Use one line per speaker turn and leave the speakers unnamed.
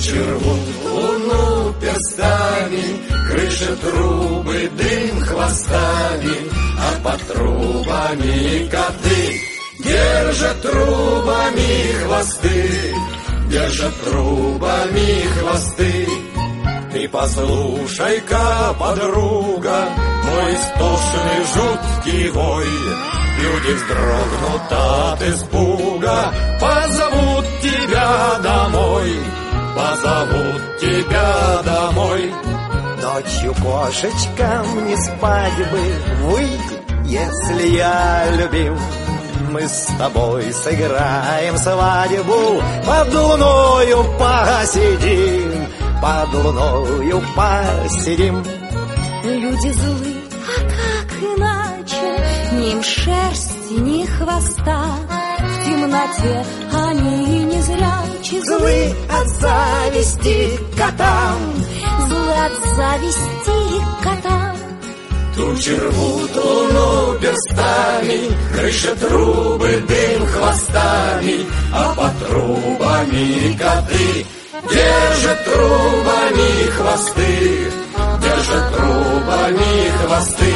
Тучи рвут луну перстами, крыши трубы, дым хвостами, а под трубами коты держат трубами хвосты, держат трубами хвосты. Ты послушай-ка, подруга, мой истошный жуткий вой. Люди вздрогнут от испуга, позовут тебя домой, позовут тебя домой.
Ночью, кошечка, мне спать бы, выйди, если я любим. Мы с тобой сыграем свадьбу, под луною посидим, под луною посидим.
Люди злы, а как иначе? Ни им шерсти, ни хвоста. В темноте они не зрячи.
Злы от зависти к котам,
Злы от зависти к котам.
Тучи рвут луну перстами, крыши трубы, дым хвостами, а под трубами коты держат трубами хвосты, держат трубами хвосты.